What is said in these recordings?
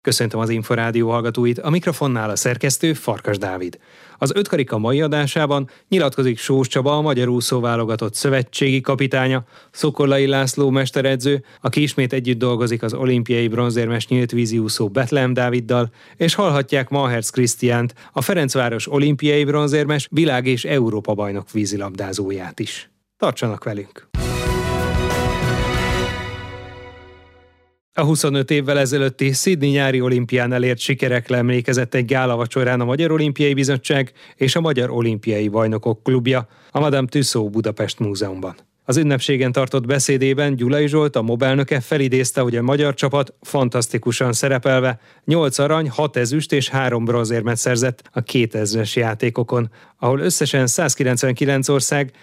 Köszöntöm az Inforádió hallgatóit, a mikrofonnál a szerkesztő Farkas Dávid. Az ötkarika mai adásában nyilatkozik Sós Csaba, a magyar úszóválogatott szövetségi kapitánya, Szokolai László mesteredző, aki ismét együtt dolgozik az olimpiai bronzérmes nyíltvízi úszó Betlehem Dáviddal, és hallhatják Mahertz Krisztiánt, a Ferencváros olimpiai bronzérmes, világ- és Európa-bajnok vízilabdázóját is. Tartsanak velünk! A 25 évvel ezelőtti Sydney nyári olimpián elért sikerekre emlékezett egy gálavacsorán a Magyar Olimpiai Bizottság és a Magyar Olimpiai Bajnokok Klubja a Madame Tussauds Budapest Múzeumban. Az ünnepségen tartott beszédében Gyulai Zsolt, a MOB elnöke felidézte, hogy a magyar csapat fantasztikusan szerepelve 8 arany, 6 ezüst és 3 bronzérmet szerzett a 2000-es játékokon, ahol összesen 199 ország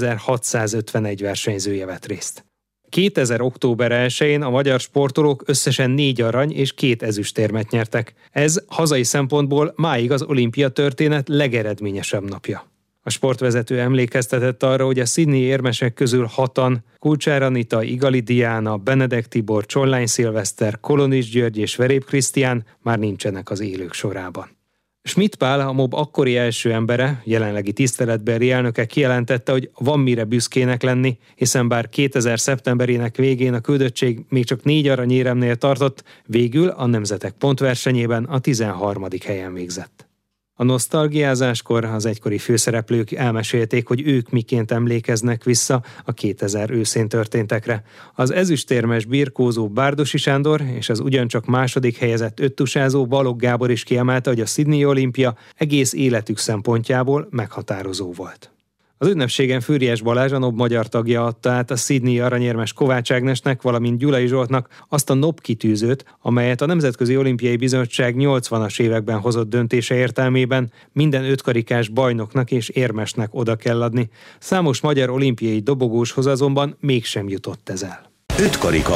10.651 versenyzője vett részt. 2000. október 1-én a magyar sportolók összesen 4 arany és 2 ezüstérmet nyertek. Ez hazai szempontból máig az olimpia történet legeredményesebb napja. A sportvezető emlékeztetett arra, hogy a Sydney érmesek közül 6-an, Kulcsár Anita, Igali Diana, Benedek Tibor, Csollány Szilveszter, Kolonis György és Verép Krisztián már nincsenek az élők sorában. Schmidt Pál, a MOB akkori első embere, jelenlegi tiszteletbeli elnöke kijelentette, hogy van mire büszkének lenni, hiszen bár 2000. szeptemberének végén a küldöttség még csak 4 aranyéremnél tartott, végül a nemzetek pontversenyében a 13. helyen végzett. A nosztalgiázáskor az egykori főszereplők elmesélték, hogy ők miként emlékeznek vissza a 2000 őszén történtekre. Az ezüstérmes birkózó Bárdossy Sándor és az ugyancsak második helyezett öttusázó Balogh Gábor is kiemelte, hogy a Sydney olimpia egész életük szempontjából meghatározó volt. Az ünnepségen Füriyes Balázs, a NOB magyar tagja adta át a Sydney aranyérmes Kovács Ágnesnek, valamint Gyulai Zsoltnak azt a NOB kitűzőt, amelyet a Nemzetközi Olimpiai Bizottság 80-as években hozott döntése értelmében minden ötkarikás bajnoknak és érmesnek oda kell adni. Számos magyar olimpiai dobogóshoz azonban mégsem jutott ez el. Ötkarika.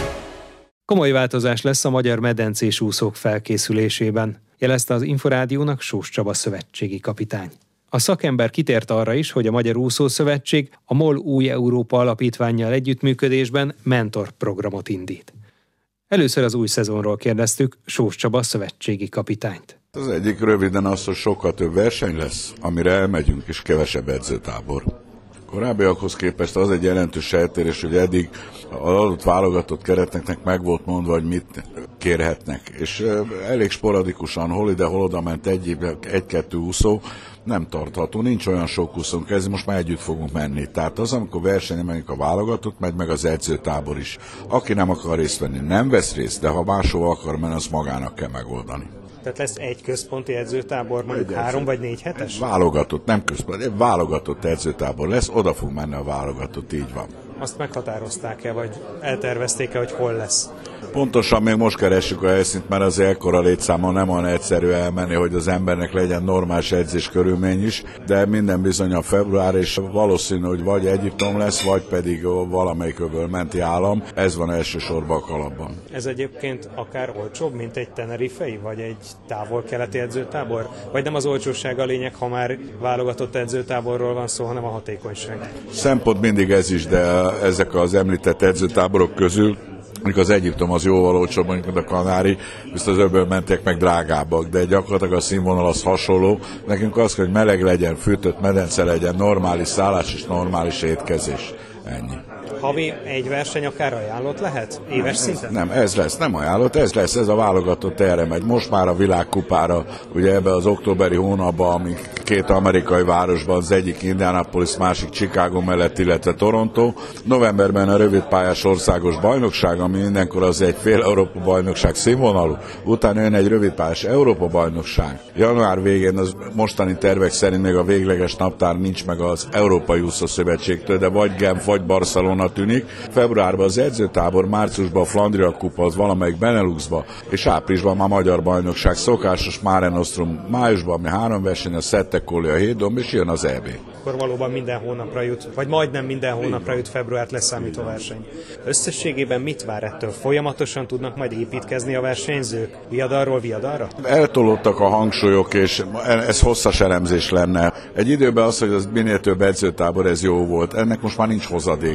Komoly változás lesz a magyar medencés úszók felkészülésében, jelezte az Inforádiónak Sós Csaba szövetségi kapitány. A szakember kitért arra is, hogy a Magyar Úszószövetség a MOL Új Európa Alapítvánnyal együttműködésben mentorprogramot indít. Először az új szezonról kérdeztük Sós Csaba szövetségi kapitányt. Az egyik röviden az, hogy sokkal több verseny lesz, amire elmegyünk, és kevesebb edzőtábor. Korábbiakhoz képest az egy jelentős eltérés, hogy eddig az adott válogatott keretnek meg volt mondva, hogy mit kérhetnek. És elég sporadikusan, hol ide, hol oda ment egy-kettő úszó, nem tartható, nincs olyan sok úszónk, ez most már együtt fogunk menni. Tehát az, amikor versenyen megyünk a válogatott, megy meg az edzőtábor is. Aki nem akar részt venni, nem vesz részt, de ha máshova akar menni, azt magának kell megoldani. Tehát lesz egy központi edzőtábor, mondjuk 3 vagy 4 hetes? Válogatott, nem központi, egy válogatott edzőtábor lesz, oda fog menni a válogatott, így van. Azt meghatározták-e, vagy eltervezték-e, hogy hol lesz? Pontosan még most keressük a helyszínt, mert az ekkora létszámon nem olyan egyszerű elmenni, hogy az embernek legyen normális edzés körülmény is, de minden bizony a február, és valószínű, hogy vagy Egyiptom lesz, vagy pedig valamelyik öbölmenti állam, ez van elsősorban a kalapban. Ez egyébként akár olcsóbb, mint egy tenerifei, vagy egy távol-keleti edzőtábor? Vagy nem az olcsóság a lényeg, ha már válogatott edzőtáborról van szó, hanem a hatékonyság? Szempont mindig ez is, de ezek az említett edzőtáborok közül, mondjuk az Egyiptom az jóval olcsóbb, mondjuk, mint a Kanári, viszont az öbölmentiek meg drágábbak, de gyakorlatilag a színvonal az hasonló. Nekünk az, hogy meleg legyen, fűtött medence legyen, normális szállás és normális étkezés. Ennyi. Havi egy verseny akár ajánlott lehet? Éves szinten? Nem, ez lesz, nem ajánlott, ez lesz, ez a válogatott erre megy. Most már a világkupára, ugye ebbe az októberi hónapban, amik 2 amerikai városban, az egyik Indianapolis, másik Chicago mellett, illetve Toronto. Novemberben a rövidpályás országos bajnokság, ami mindenkor az egy fél Európa bajnokság színvonalú. Utána jön egy rövidpályás Európa bajnokság. Január végén az mostani tervek szerint még a végleges naptár nincs meg az Európai Úszószövetségtől, de vagy Genf, vagy Barcelona tűnik. Februárban az edzőtábor, márciusban a Flandria kupa, az valamelyik Beneluxba, és áprilisban már magyar bajnokság, szokásos Mare Nostrum, májusban ami 3 verseny, a Settekoli, a Hétdomb, és jön az EB. Akkor valóban minden hónapra jut, vagy majdnem minden hónapra jut februárt leszámító verseny. Összességében mit vár ettől? Folyamatosan tudnak majd építkezni a versenyzők? Viadarról viadarra? Eltolódtak a hangsúlyok, és ez hosszas elemzés lenne. Egy időben az, hogy az minél több edzőtábor, ez jó volt. Ennek most már nincs hozadéka.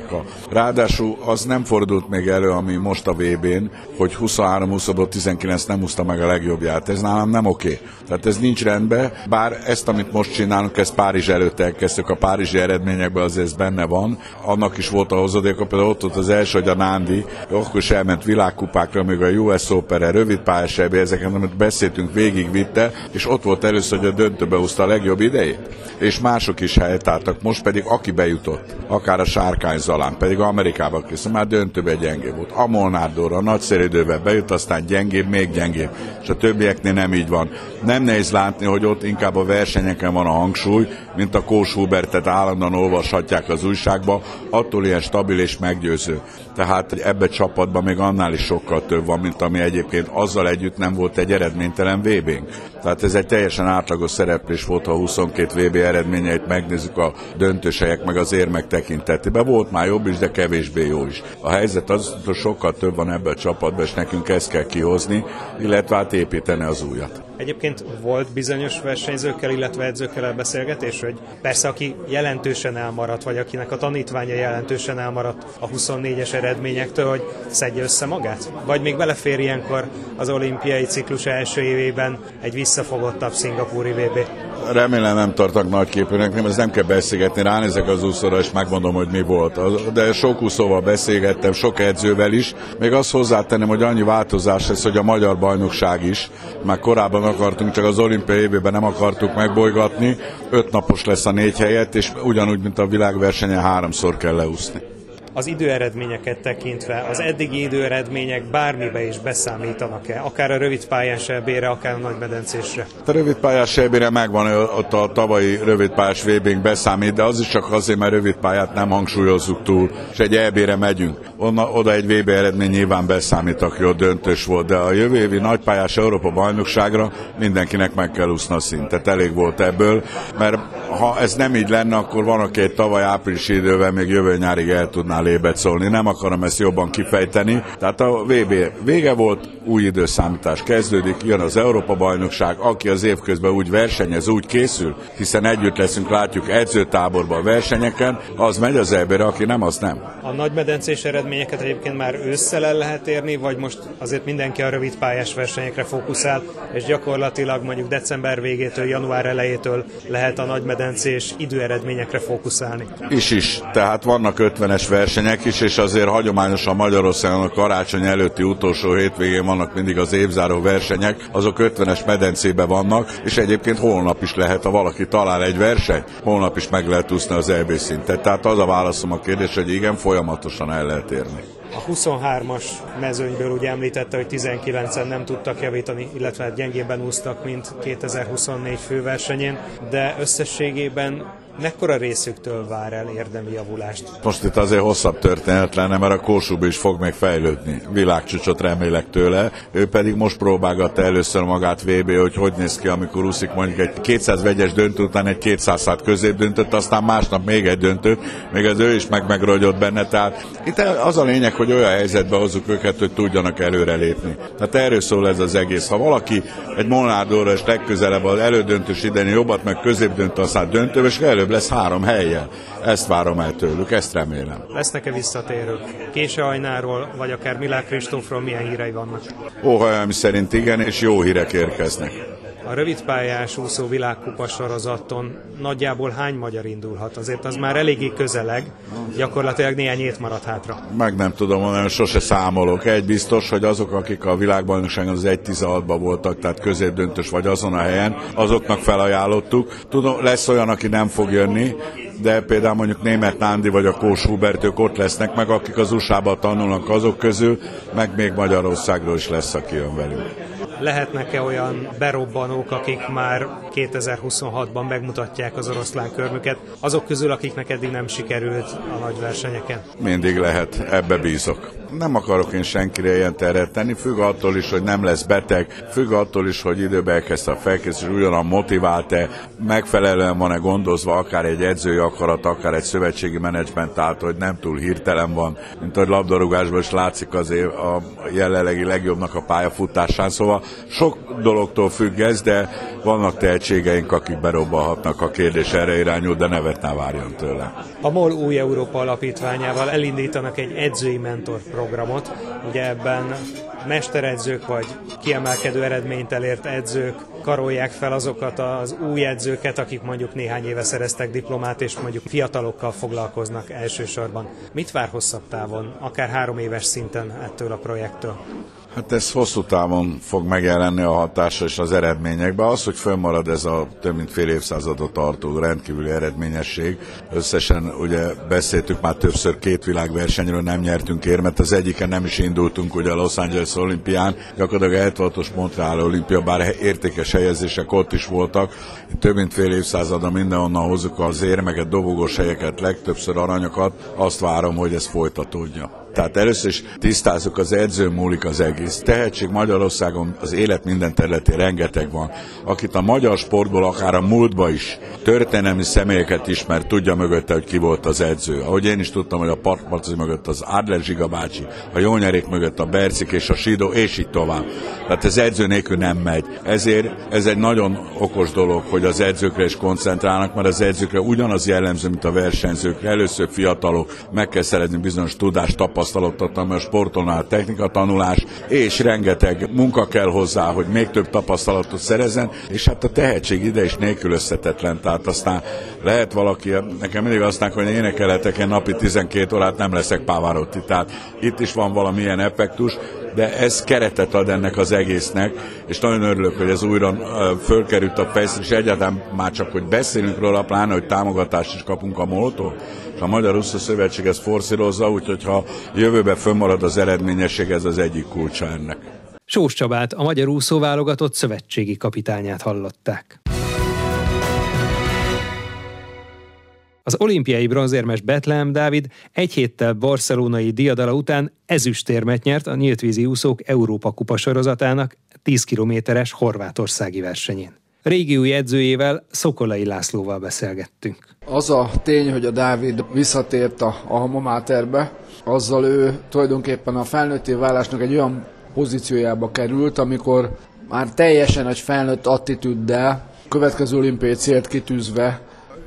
Ráadásul az nem fordult még elő, ami most a VB-n, hogy 23-20-ból 19 nem húzta meg a legjobbját. Ez nálam nem oké. Tehát ez nincs rendben, bár ezt, amit most csinálunk, ezt Párizs előtt elkezdtük, a párizsi eredményekben azért ez benne van. Annak is volt a hozadéka, például ott volt az első, hogy a Nándi, akkor is elment világkupákra, még a US Open-re, rövidpályás EB, ezeket, amit beszéltünk, végigvitte, és ott volt először, hogy a döntőbe húzta a legjobb idejét. És mások is helytálltak, most pedig aki bejutott, akár a Sárkány Zalán, pedig Amerikába készül, már döntőbe gyengébb volt. A Molnár Dóra nagyszerű idővel bejut, aztán gyengébb, még gyengébb, és a többieknél nem így van. Nem nehéz látni, hogy ott inkább a versenyeken van a hangsúly, mint a Kós Hubertet állandóan olvashatják az újságba, attól ilyen stabil és meggyőző. Tehát ebbe csapatban még annál is sokkal több van, mint ami egyébként azzal együtt nem volt egy eredménytelen VB-nk. Tehát ez egy teljesen átlagos szereplés volt, ha a 22 VB eredményeit megnézzük a döntős helyek meg az érmek tekintetében. Volt már jobb is, de kevésbé jó is. A helyzet az, hogy sokkal több van ebben a csapatban, és nekünk ezt kell kihozni, illetve hát építeni az újat. Egyébként volt bizonyos versenyzőkkel, illetve edzőkkel beszélgetés, hogy persze aki jelentősen elmaradt, vagy akinek a tanítványa jelentősen elmaradt a 24-es eredményektől, hogy szedje össze magát? Vagy még belefér ilyenkor az olimpiai ciklus első évében egy visszafogottabb szingapúri VB? Remélem nem tartak nagyképűnek, ez nem kell beszélgetni, ránézek az úszóra, és megmondom, hogy mi volt. De sok úszóval beszélgettem, sok edzővel is. Még azt hozzátenném, hogy annyi változás lesz, hogy a magyar bajnokság is, már korábban akartunk, csak az olimpiai évben nem akartuk megbolygatni, 5 napos lesz a 4 helyet, és ugyanúgy, mint a világversenyen 3-szor kell leúszni. Az időeredményeket tekintve, az eddigi időeredmények bármibe is beszámítanak-e? Akár a rövidpályás EB-re, akár a nagymedencésre? A rövidpályás EB-re megvan, ott a tavalyi rövidpályás VB-nk beszámít, de az is csak azért, mert rövidpályát nem hangsúlyozzuk túl, és egy EB-re megyünk. Oda egy VB eredmény nyilván beszámít, aki ott döntős volt, de a jövő évi nagypályás Európa bajnokságra mindenkinek meg kell úszni a szintet. Elég volt ebből, mert ha ez nem így lenne, akkor van, aki egy tavaly áprilisi idővel még jövő nyárig el tudná lébet szólni. Nem akarom ezt jobban kifejteni. Tehát a VB vége volt, új időszámítás kezdődik, jön az Európa-bajnokság, aki az év közben úgy versenyez, úgy készül, hiszen együtt leszünk, látjuk edzőtáborban a versenyeken, az megy az EB-re, aki nem, az nem. A nagymedencés eredményeket egyébként már ősszel el lehet érni, vagy most azért mindenki a rövidpályás versenyekre fókuszál, és gyakorlatilag mondjuk december végétől, január elejétől lehet a nagymedencés időeredményekre fókuszálni? Is. Tehát vannak 50-es versenyek is, és azért hagyományosan Magyarországon a karácsony előtti utolsó hétvégén vannak mindig az évzáró versenyek, azok 50-es medencében vannak, és egyébként holnap is lehet, ha valaki talál egy versenyt, holnap is meg lehet úszni az EB szintet. Tehát az a válaszom a kérdés, hogy igen, folyamatosan el lehet érni. A 23-as mezőnyből ugye említette, hogy 19-en nem tudtak javítani, illetve gyengébben úsztak, mint 2024 főversenyén, de összességében mekkora részüktől vár el érdemi javulást? Most itt azért hosszabb történet lenne, mert a Kósuba is fog még fejlődni. Világcsúcsot remélek tőle. Ő pedig most próbálgatta először magát VB, hogy néz ki, amikor úszik mondjuk egy 200 vegyes döntő után egy 200 középdöntőt, aztán másnap még egy döntőt, még az ő is megrogyott benne. Tehát itt az a lényeg, hogy olyan helyzetbe hozzuk őket, hogy tudjanak előrelépni. Tehát erről szól ez az egész. Ha valaki egy Molnár Dóra és legközelebb az elődöntős idején jobbat, meg középdöntő, aztán döntő, és előbb lesz 3 helyen. Ezt várom el tőlük, ezt remélem. Lesznek-e visszatérők? Kése Ajnáról, vagy akár Milák Kristófról milyen hírei vannak? Óhajami szerint igen, és jó hírek érkeznek. A rövidpályás úszó világkupa sorozaton nagyjából hány magyar indulhat? Azért az már eléggé közeleg, gyakorlatilag néhány hét maradt hátra. Meg nem tudom mondani, sose számolok. Egy biztos, hogy azok, akik a világbajnokságon az 1.16-ban voltak, tehát középdöntős vagy azon a helyen, azoknak felajánlottuk. Tudom, lesz olyan, aki nem fog jönni, de például mondjuk Németh Nándi vagy a Kós Hubert, ők ott lesznek, meg akik az USA-ban tanulnak azok közül, meg még Magyarországról is lesz, aki jön velünk. Lehetnek-e olyan berobbanók, akik már 2026-ban megmutatják az oroszlán körmüket, azok közül, akiknek eddig nem sikerült a nagy versenyeken? Mindig lehet, ebbe bízok. nem akarok én senkire ilyen terhet tenni, függ attól is, hogy nem lesz beteg, függ attól is, hogy időben elkezdte a felkészülés, ugyanan motivált-e, megfelelően van-e gondozva akár egy edzői akarat, akár egy szövetségi menedzsment, tehát hogy nem túl hirtelen van, mint ahogy labdarúgásban is látszik azért a jelenlegi legjobbnak a pályafutásán, szóval sok dologtól függ ez, de vannak tehetségeink, akik berobbalhatnak, a kérdés erre irányul, de nevet ne várjon tőle. A MOL Új Európa Alapítványával elindítanak egy edzői mentor programot, ugye ebben mesteredzők vagy kiemelkedő eredményt elért edzők karolják fel azokat az új edzőket, akik mondjuk néhány éve szereztek diplomát, és mondjuk fiatalokkal foglalkoznak elsősorban. Mit vár hosszabb távon, akár 3 éves szinten ettől a projektől? Hát ez hosszú távon fog megjelenni a hatása és az eredményekben. Az, hogy fönnmarad ez a több mint fél évszázadot tartó rendkívüli eredményesség. Összesen ugye beszéltük már többször 2 világversenyről nem nyertünk érmet, az egyiken nem is indultunk ugye a Los Angeles olimpián, gyakorlatilag a 76-os Montreal olimpia, bár értékes helyezések ott is voltak. Több mint fél évszázada mindenhonnan hozzuk az érmeket, dobogós helyeket, legtöbbször aranyokat. Azt várom, hogy ez folytatódja. Tehát először is tisztázzuk, az edzőn múlik az egész. Tehetség Magyarországon az élet minden területén rengeteg van. Akit a magyar sportból, akár a múltba is történelmi személyeket ismer, tudja mögötte, hogy ki volt az edző. Ahogy én is tudtam, hogy a Parkmarci mögött az Adler Zsiga bácsi, a Jónyerék mögött a Bercik és a Sidó, és így tovább. Tehát ez edző nélkül nem megy. Ezért ez egy nagyon okos dolog, hogy az edzőkre is koncentrálnak, mert az edzőkre ugyanaz jellemző, mint a versenyzőkre. Először fiatalok, meg kell szerezni bizonyos tudást, tapasztalatot, ami a sportolnál technikatanulás, és rengeteg munka kell hozzá, hogy még több tapasztalatot szerezzen, és hát a tehetség ide is nélkülözhetetlen. Tehát aztán lehet valaki, nekem mindig azt mondják, hogy énekelhetek, én napi 12 órát nem leszek Pavarotti. Tehát itt is van valamilyen effektus, de ez keretet ad ennek az egésznek, és nagyon örülök, hogy ez újra fölkerült a fejszínre, és egyáltalán már csak, hogy beszélünk róla, pláne, hogy támogatást is kapunk a MOL-tól, és a Magyar Úszó Szövetség ezt forszírozza, úgyhogy ha jövőben fönnmarad az eredményesség, ez az egyik kulcsa ennek. Sós Csabát, a magyar úszóválogatott szövetségi kapitányát hallották. Az olimpiai bronzérmes Betlehem Dávid egy héttel barcelonai diadala után ezüstérmet nyert a nyíltvízi úszók Európa-kupa sorozatának 10 kilométeres horvátországi versenyén. Régiói edzőjével, Szokolai Lászlóval beszélgettünk. Az a tény, hogy a Dávid visszatért a alma materbe, azzal ő tulajdonképpen a felnőtté válásnak egy olyan pozíciójába került, amikor már teljesen egy felnőtt attitűddel, következő olimpiai célt kitűzve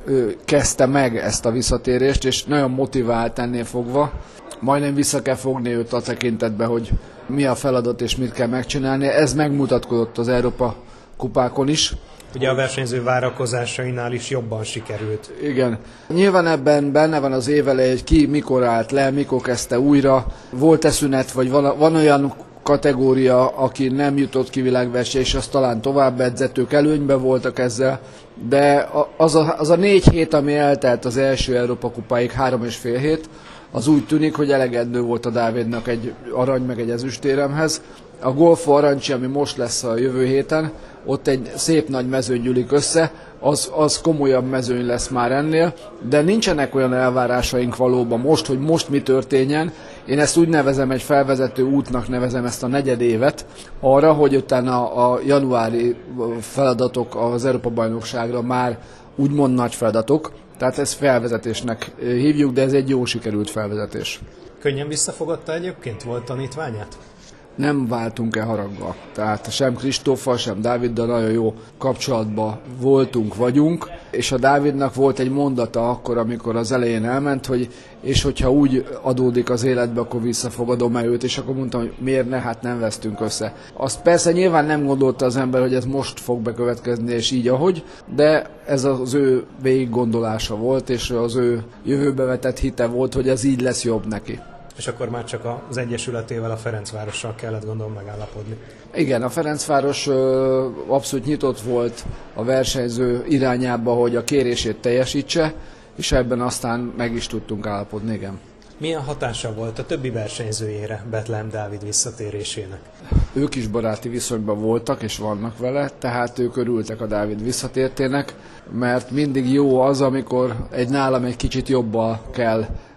kezdte meg ezt a visszatérést, és nagyon motivált ennél fogva. Majdnem vissza kell fogni őt a tekintetbe, hogy mi a feladat és mit kell megcsinálni. Ez megmutatkozott az Európa kupákon is. Ugye a versenyző várakozásainál is jobban sikerült. Igen. Nyilván ebben benne van az évelej, hogy ki mikor állt le, mikor kezdte újra. Volt-e szünet, vagy van olyan kategória, aki nem jutott ki világverseny, és azt talán tovább edzett, ők előnyben voltak ezzel, de az a 4 hét, ami eltelt az első Európa kupáig, 3,5 hét, az úgy tűnik, hogy elegendő volt a Dávidnak egy arany meg egy ezüstéremhez. A Golfo Arancsi, ami most lesz a jövő héten, ott egy szép nagy mezőny gyűlik össze, az komolyabb mezőny lesz már ennél, de nincsenek olyan elvárásaink valóban most, hogy most mi történjen. Én ezt úgy nevezem, egy felvezető útnak nevezem ezt a negyedévet, arra, hogy utána a januári feladatok az Európa-bajnokságra már úgymond nagy feladatok, tehát ezt felvezetésnek hívjuk, de ez egy jó sikerült felvezetés. Könnyen visszafogadta egyébként? Volt tanítványát? Nem váltunk el haragba. Tehát sem Kristóffal, sem Dáviddal nagyon jó kapcsolatban vagyunk, és a Dávidnak volt egy mondata akkor, amikor az elején elment, hogy és hogyha úgy adódik az életbe, akkor visszafogadom el őt, és akkor mondtam, hogy miért ne, hát nem vesztünk össze. Azt persze nyilván nem gondolta az ember, hogy ez most fog bekövetkezni, és így ahogy, de ez az ő végiggondolása volt, és az ő jövőbe vetett hite volt, hogy ez így lesz jobb neki. És akkor már csak az Egyesületével, a Ferencvárossal kellett gondolom megállapodni. Igen, a Ferencváros abszolút nyitott volt a versenyző irányába, hogy a kérését teljesítse, és ebben aztán meg is tudtunk állapodni, igen. Milyen hatása volt a többi versenyzőjére Betlehem Dávid visszatérésének? Ők is baráti viszonyban voltak és vannak vele, tehát ők örültek a Dávid visszatértének, mert mindig jó az, amikor nálam egy kicsit jobban kell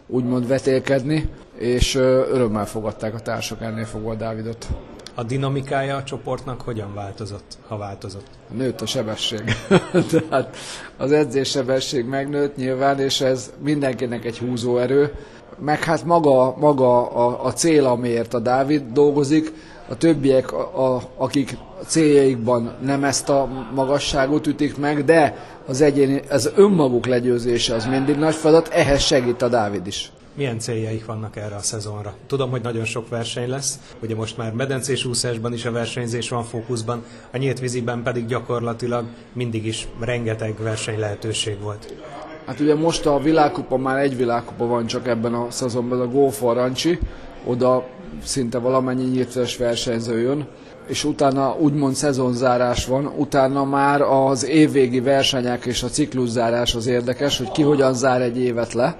úgymond vetélkedni, és örömmel fogadták a társak ennél fogva Dávidot. A dinamikája a csoportnak hogyan változott, ha változott? Nőtt a sebesség. Tehát az edzéssebesség megnőtt nyilván, és ez mindenkinek egy húzóerő. Meg hát maga a cél, amiért a Dávid dolgozik, a többiek, akik céljaikban nem ezt a magasságot ütik meg, de az önmaguk legyőzése az mindig nagy feladat, ehhez segít a Dávid is. Milyen céljaik vannak erre a szezonra? Tudom, hogy nagyon sok verseny lesz, ugye most már medencés úszásban is a versenyzés van fókuszban, a nyílt víziben pedig gyakorlatilag mindig is rengeteg verseny lehetőség volt. Hát ugye most a világkupa, már egy világkupa van csak ebben a szezonban, a Go for Rancsi, oda szinte valamennyi nyíltes versenyző jön, és utána úgymond szezonzárás van, utána már az évvégi versenyek és a cikluszzárás az érdekes, hogy ki hogyan zár egy évet le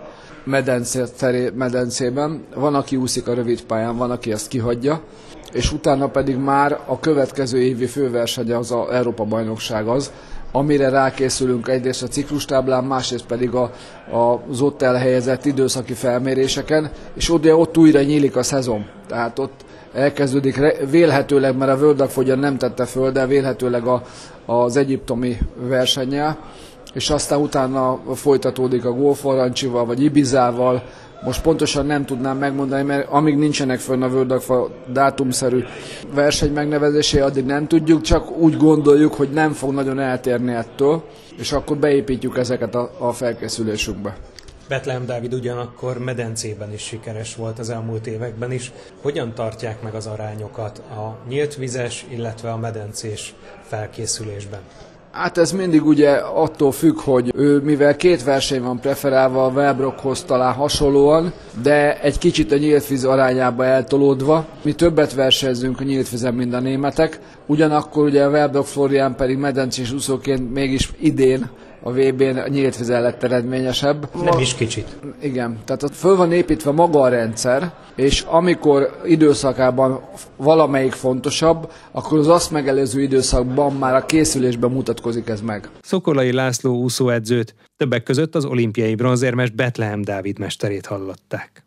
medencében. Van, aki úszik a rövid pályán, van, aki ezt kihagyja, és utána pedig már a következő évi főversenye az az Európa-bajnokság az, amire rákészülünk egyrészt a ciklustáblán, másrészt pedig az ott elhelyezett időszaki felméréseken, és ott újra nyílik a szezon. Tehát ott elkezdődik vélhetőleg, mert a World Aquagyon nem tette föl, de vélhetőleg az egyiptomi versennyel, és aztán utána folytatódik a Go for Rancsival, vagy Ibizával. Most pontosan nem tudnám megmondani, mert amíg nincsenek fönn a World Aqua dátumszerű verseny megnevezésé, addig nem tudjuk, csak úgy gondoljuk, hogy nem fog nagyon eltérni ettől, és akkor beépítjük ezeket a felkészülésünkbe. Bethlehem Dávid ugyanakkor medencében is sikeres volt az elmúlt években is. Hogyan tartják meg az arányokat a nyílt vizes, illetve a medencés felkészülésben? Hát ez mindig ugye attól függ, hogy ő, mivel két verseny van preferálva a Wellbrockhoz talán hasonlóan, de egy kicsit a nyílt víz arányába eltolódva. Mi többet versenyzünk a nyílt vízen, mint a németek. Ugyanakkor ugye a Wellbrock Florian pedig medencés úszóként mégis idén a VB-n a nyílt vízen lett eredményesebb. Nem is kicsit. Igen, tehát ott föl van építve maga a rendszer, és amikor időszakában valamelyik fontosabb, akkor az azt megelőző időszakban már a készülésben mutatkozik ez meg. Szokolai László úszóedzőt, többek között az olimpiai bronzérmes Bethlehem Dávid mesterét hallották.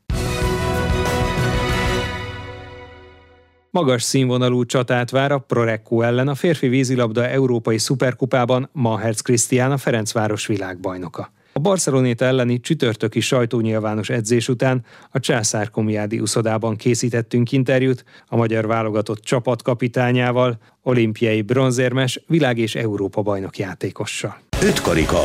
Magas színvonalú csatát vár a Prorecco ellen a férfi vízilabda európai szuperkupában Mahertz Krisztián, a Ferencváros világbajnoka. A Barceloneta elleni csütörtöki sajtónyilvános edzés után a Császár-Komjádi uszodában készítettünk interjút a magyar válogatott csapatkapitányával, olimpiai bronzérmes, világ- és Európa-bajnok játékossal. 5 karika.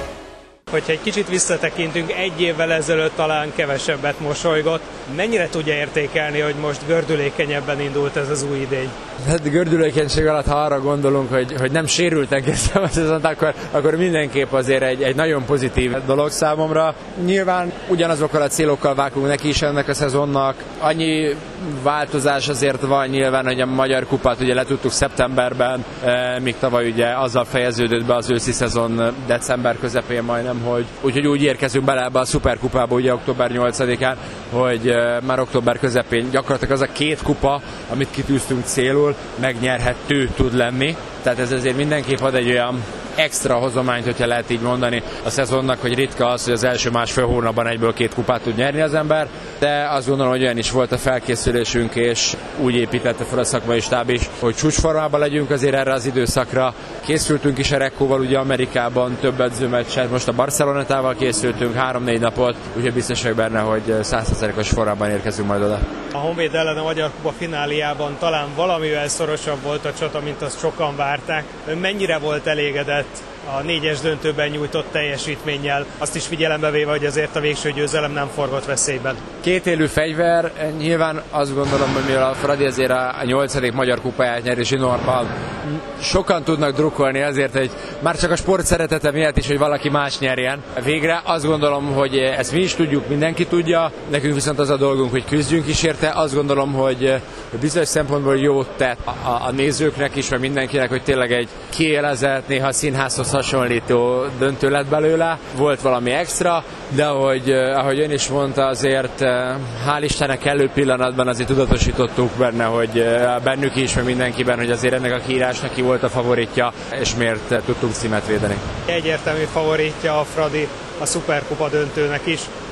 Hogyha egy kicsit visszatekintünk, egy évvel ezelőtt talán kevesebbet mosolygott. Mennyire tudja értékelni, hogy most gördülékenyebben indult ez az új idény? Hát gördülékenység alatt, ha arra gondolunk, hogy nem sérülten kezdtem a szezont, akkor mindenképp azért egy nagyon pozitív dolog számomra. Nyilván ugyanazokkal a célokkal vágunk neki is ennek a szezonnak. Annyi változás azért van nyilván, hogy a Magyar Kupát ugye letudtuk szeptemberben, míg tavaly ugye azzal fejeződött be az őszi szezon december közepén majdnem, úgyhogy úgy érkezünk bele ebbe a szuperkupába ugye október 8-án, hogy már október közepén gyakorlatilag az a két kupa, amit kitűztünk célul, megnyerhető tud lenni. Tehát ez azért mindenképp ad egy olyan extra hozományt, hogyha lehet így mondani a szezonnak, hogy ritka az, hogy az első másfél hónapban egyből két kupát tud nyerni az ember, de azt gondolom, hogy olyan is volt a felkészülésünk, és úgy építette fel a szakmai stáb is, hogy csúcsformában legyünk azért erre az időszakra. Készültünk is a Rekkóval ugye Amerikában több edzőmeccset, most a Barcelonetával készültünk 3-4 napot, úgyhogy biztos vagyok benne, hogy 100%-os formában érkezünk majd oda. A Honvéd ellen a Magyar Kupa fináliában talán valamivel szorosabb volt a csata, mint azt sokan várták. Ön mennyire volt elégedett a 4-es döntőben nyújtott teljesítménnyel, azt is figyelembe véve, hogy azért a végső győzelem nem forgott veszélyben? Kétélű fegyver, nyilván azt gondolom, hogy mivel a Fradi azért a 8. Magyar Kupáját nyeri zsinórban, sokan tudnak drukkolni azért, hogy már csak a sport szeretete miatt is, hogy valaki más nyerjen. Végre azt gondolom, hogy ezt mi is tudjuk, mindenki tudja, nekünk viszont az a dolgunk, hogy küzdjünk is érte. Azt gondolom, hogy bizonyos szempontból jót tett a nézőknek is, vagy mindenkinek, hogy tényleg egy kiélezett, néha színházhoz hasonlító döntő lett belőle. Volt valami extra, de ahogy ön is mondta, azért hál' Istennek kellő pillanatban azért tudatosítottuk benne, hogy bennük is, meg mindenkiben, hogy azért ennek a kiírásnak ki volt a favoritja, és miért tudtunk címet védeni. Egyértelmű favoritja a Fradi a szuperkupa döntőnek is.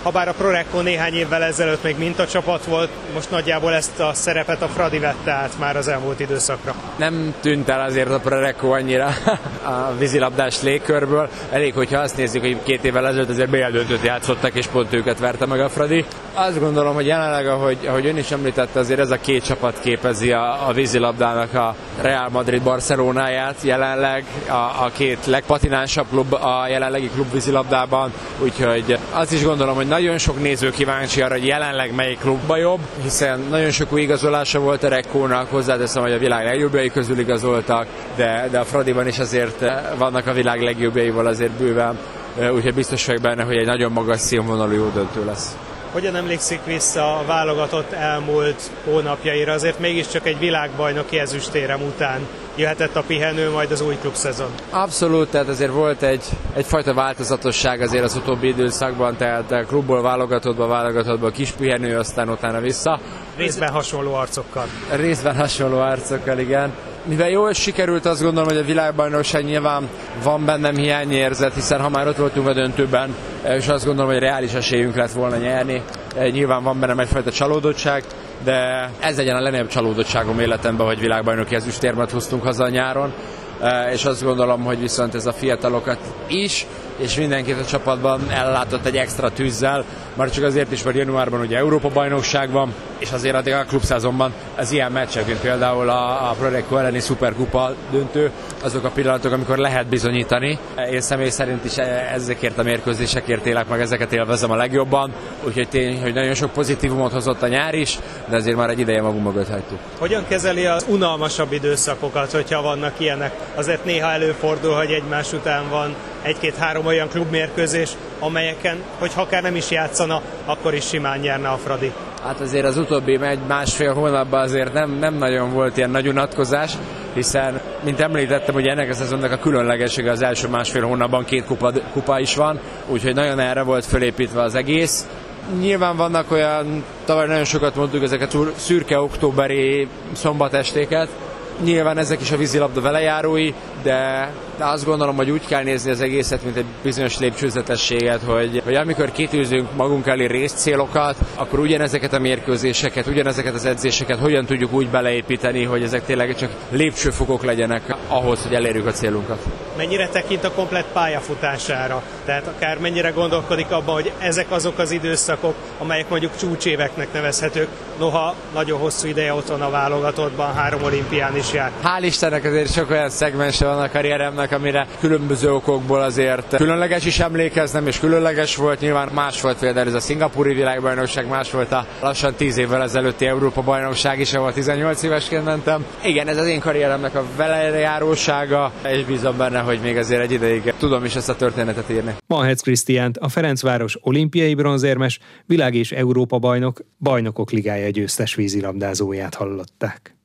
Habár a Prorecco néhány évvel ezelőtt még mintacsapat volt, most nagyjából ezt a szerepet a Fradi vette át már az elmúlt időszakra. Nem tűnt el azért a Prorecco annyira a vízilabdás légkörből. Elég, hogyha azt nézzük, hogy 2 évvel ezelőtt azért BL döntőt játszottak, és pont őket verte meg a Fradi. Azt gondolom, hogy jelenleg, ahogy ön is említette, azért ez a 2 csapat képezi a vízilabdának a Real Madrid Barcelonáját jelenleg, a 2 legpatinánsabb klub a jelenlegi klub vízilabdában, úgyhogy azt is gondolom, hogy nagyon sok néző kíváncsi arra, hogy jelenleg melyik klubba jobb, hiszen nagyon sok új igazolása volt a Rekkónak, hozzáteszem, hogy a világ legjobbjai közül igazoltak, de a Fradiban is azért vannak a világ legjobbjaival azért bőven, úgyhogy biztos vagyok benne, hogy egy nagyon magas színvonalú jó döntő lesz. Hogyan emlékszik vissza a válogatott elmúlt hónapjaira? Azért mégiscsak egy világbajnoki ezüstérem után jöhetett a pihenő, majd az új klubszezon. Abszolút, tehát azért volt egyfajta változatosság azért az utóbbi időszakban, tehát klubból válogatottba kis pihenő, aztán utána vissza. Részben hasonló arcokkal. Részben hasonló arcokkal, igen. Mivel jól sikerült, azt gondolom, hogy a világbajnokság nyilván van bennem hiányérzet, hiszen ha már ott voltunk a döntőben, és azt gondolom, hogy reális esélyünk lett volna nyerni. Nyilván van bennem egyfajta csalódottság, de ez legyen a legnagyobb csalódottságom életemben, hogy világbajnoki ezüstérmet hoztunk haza a nyáron, és azt gondolom, hogy viszont ez a fiatalokat is, és mindenkit a csapatban ellátott egy extra tűzzel, már csak azért is, mert januárban ugye Európa-bajnokság van, és azért addig a klubszezonban az ilyen meccsek, mint például a Prorecco elleni szuperkupa döntő, azok a pillanatok, amikor lehet bizonyítani. Én személy szerint is ezekért a mérkőzésekért élek meg, ezeket élvezem a legjobban, úgyhogy tény, hogy nagyon sok pozitívumot hozott a nyár is, de azért már egy ideje magunk mögött hagytuk. Hogyan kezeli az unalmasabb időszakokat, hogyha vannak ilyenek? Azért néha előfordul, hogy egymás után van 1-2-3 olyan klubmérkőzés, amelyeken, hogyha akár nem is játszana, akkor is simán nyerne a Fradi. Hát azért az utóbbi 1-1,5 hónapban azért nem nagyon volt ilyen nagy unatkozás, hiszen, mint említettem, hogy ennek a szezonnak a különlegessége az első 1,5 hónapban 2 kupa is van, úgyhogy nagyon erre volt fölépítve az egész. Nyilván vannak olyan, tavaly nagyon sokat mondtuk, ezeket szürke októberi szombatestéket, nyilván ezek is a vízilabda velejárói, de azt gondolom, hogy úgy kell nézni az egészet, mint egy bizonyos lépcsőzetességet, hogy amikor kitűzünk magunk elé részcélokat, akkor ugyanezeket a mérkőzéseket, ugyanezeket az edzéseket hogyan tudjuk úgy beleépíteni, hogy ezek tényleg csak lépcsőfokok legyenek ahhoz, hogy elérjük a célunkat. Mennyire tekint a komplett pályafutására? Tehát akár mennyire gondolkodik abban, hogy ezek azok az időszakok, amelyek mondjuk csúcséveknek nevezhetők, noha nagyon hosszú ideje ott van a válogatottban, 3 olimpián is jár. Hál' Istennek azért sok olyan szegmense van a karrieremnek, amire különböző okokból azért különleges is emlékeznem, és különleges volt. Nyilván más volt például ez a szingapúri világbajnokság, más volt a lassan 10 évvel ezelőtti Európa-bajnokság is, ahol 18 évesként mentem. Igen, ez az én karrieremnek a velejárósága, és bízom benne, hogy még azért egy ideig tudom is ezt a történetet írni. Malhetsz Krisztiánt, a Ferencváros olimpiai bronzérmes, világ- és Európa-bajnok, Bajnokok Ligája győztes vízilabdázóját hallották.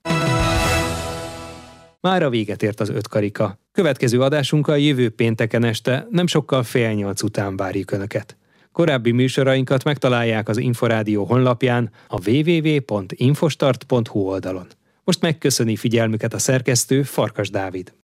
Mára véget ért az 5 karika. Következő adásunkkal jövő pénteken este, nem sokkal 7:30 után várjuk Önöket. Korábbi műsorainkat megtalálják az Inforádió honlapján, a www.infostart.hu oldalon. Most megköszöni figyelmüket a szerkesztő, Farkas Dávid.